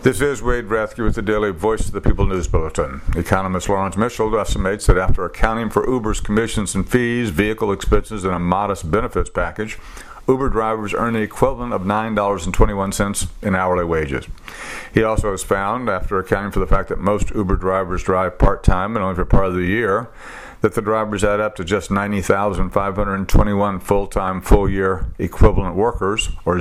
This is Wade Rathke with the Daily Voice of the People News Bulletin. Economist Lawrence Mitchell estimates that after accounting for Uber's commissions and fees, vehicle expenses, and a modest benefits package, Uber drivers earn the equivalent of $9.21 in hourly wages. He also has found, after accounting for the fact that most Uber drivers drive part-time and only for part of the year, that the drivers add up to just 90,521 full-time, full-year equivalent workers, or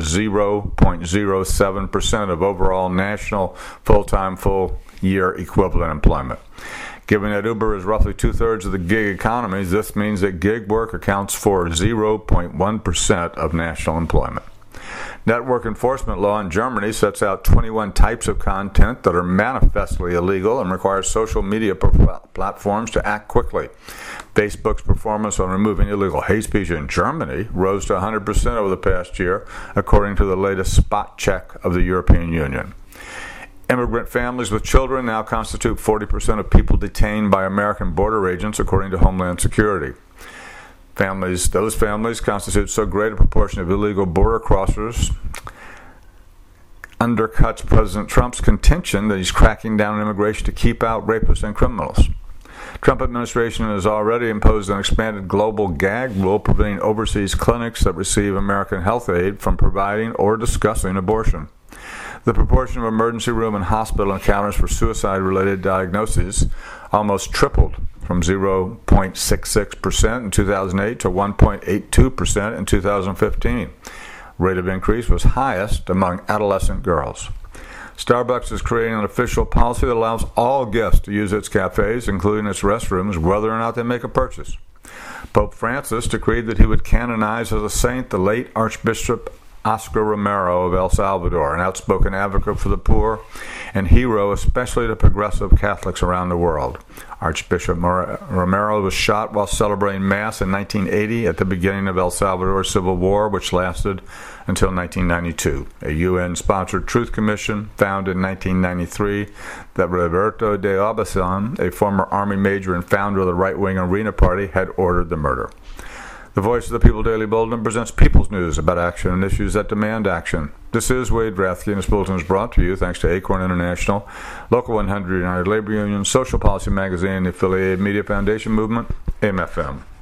0.07% of overall national full-time, full-year equivalent employment. Given that Uber is roughly two-thirds of the gig economy, this means that gig work accounts for 0.1% of national employment. Network enforcement law in Germany sets out 21 types of content that are manifestly illegal and requires social media platforms to act quickly. Facebook's performance on removing illegal hate speech in Germany rose to 100% over the past year, according to the latest spot check of the European Union. Immigrant families with children now constitute 40% of people detained by American border agents, according to Homeland Security. Those families constitute so great a proportion of illegal border crossers, undercuts President Trump's contention that he's cracking down on immigration to keep out rapists and criminals. Trump administration has already imposed an expanded global gag rule preventing overseas clinics that receive American health aid from providing or discussing abortion. The proportion of emergency room and hospital encounters for suicide-related diagnoses almost tripled from 0.66% in 2008 to 1.82% in 2015. Rate of increase was highest among adolescent girls. Starbucks is creating an official policy that allows all guests to use its cafes, including its restrooms, whether or not they make a purchase. Pope Francis decreed that he would canonize as a saint the late Archbishop Oscar Romero of El Salvador, an outspoken advocate for the poor and hero especially to progressive Catholics around the world. Archbishop Romero was shot while celebrating Mass in 1980 at the beginning of El Salvador's civil war, which lasted until 1992. A UN-sponsored Truth Commission found in 1993 that Roberto de Obasan, a former Army major and founder of the right-wing Arena Party, had ordered the murder. The Voice of the People Daily Bulletin presents people's news about action and issues that demand action. This is Wade Rathke, and this bulletin is brought to you thanks to Acorn International, Local 100 United Labor Union, Social Policy Magazine, and the affiliated Media Foundation Movement, AIM-FM.